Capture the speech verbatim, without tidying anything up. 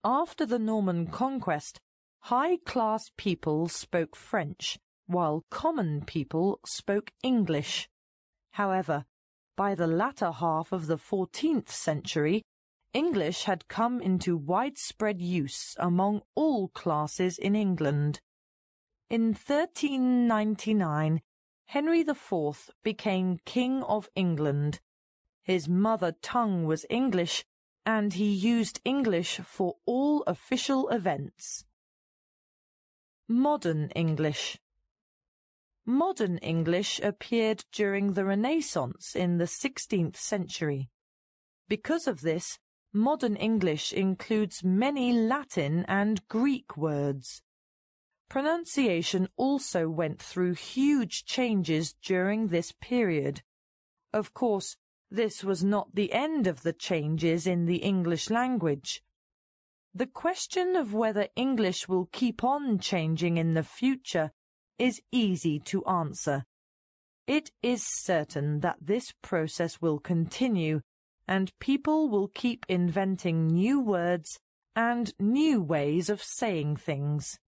After the Norman conquest, high-class people spoke French, while common people spoke English. However, by the latter half of the fourteenth century, English had come into widespread use among all classes in England. In thirteen ninety-nine, Henry the Fourth became King of England. His mother tongue was English, and he used English for all official events. Modern English. Modern English appeared during the Renaissance in the sixteenth century. Because of this, modern English includes many Latin and Greek words. Pronunciation also went through huge changes during this period. Of course, this was not the end of the changes in the English language. The question of whether English will keep on changing in the future is easy to answer. It is certain that this process will continue, and people will keep inventing new words and new ways of saying things.